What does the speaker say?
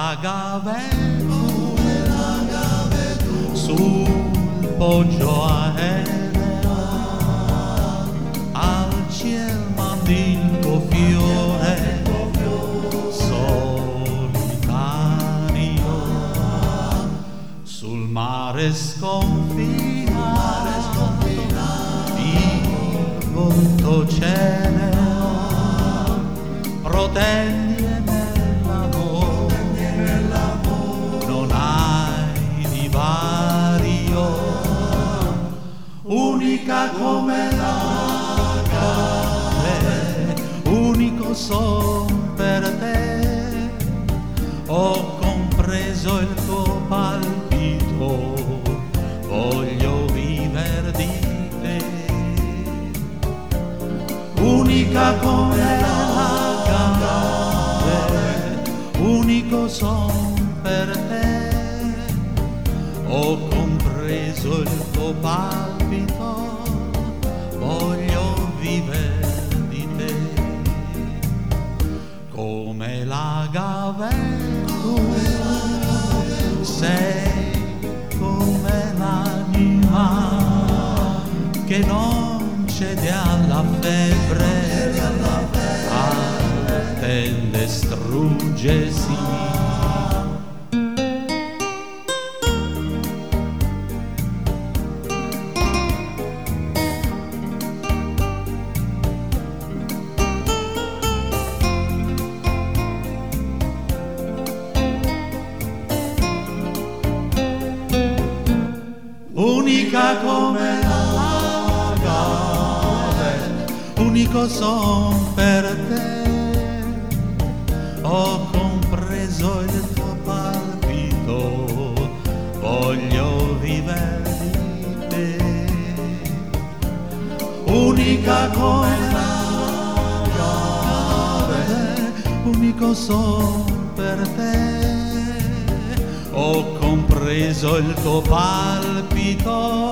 la gave sul poggio aereo, al ciel mandi il tuo fiore solitario, sul mare sconfinato il volto ceneo protendi nell'amore, non hai divario, unica come la gave, unico son per te. Ho compreso il tuo palpito, voglio viver di te, unica come la gave, unico son per te. Ho compreso il tuo palpito, voglio viver di te. Come la gave tu sei, come l'anima che non cede alla febbre, attende, struggesi. Unica come la gave, unico son per te. Ho compreso il tuo palpito, voglio vivere di te. Unica come la gave, unico son per te. Ho compreso il tuo palpito,